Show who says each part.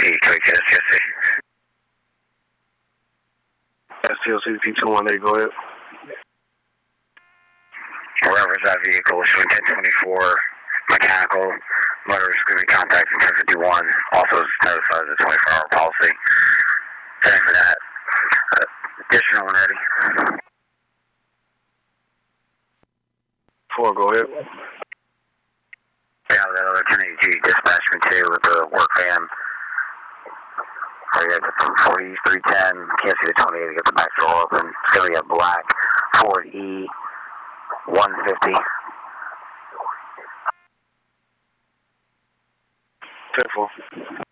Speaker 1: Detroit, STLC.
Speaker 2: STLC P218, go ahead.
Speaker 1: Wherever's that vehicle, showing 1024, mechanical, motor is going to be contacted in 1051, also notified the 24-hour policy. Thanks for that. Additional when ready.
Speaker 2: 4, go ahead.
Speaker 1: Yeah, that other 1082 dispatchment too with the work van. So you got the 40 East 310, can't see the 28 to get the back door open. It's going to be a black Ford E 150.
Speaker 2: 10-4.